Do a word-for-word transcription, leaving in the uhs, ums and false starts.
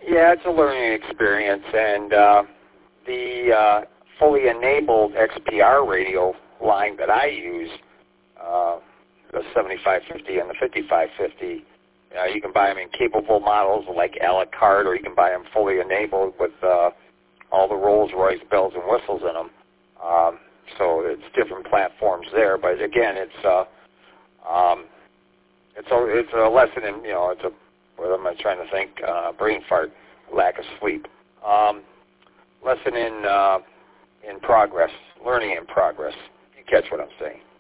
Yeah, it's a learning experience, and uh, the uh, fully enabled X P R radio line that I use, uh, the seventy-five fifty and the fifty-five fifty, uh, you can buy them in capable models like a la carte, or you can buy them fully enabled with uh, all the Rolls-Royce bells and whistles in them. Um, so it's different platforms there, but again, it's uh, um, it's a it's a lesson in, you know, it's a, what am I trying to think? Uh, brain fart, lack of sleep. Um, lesson in uh, in progress, learning in progress. You catch what I'm saying?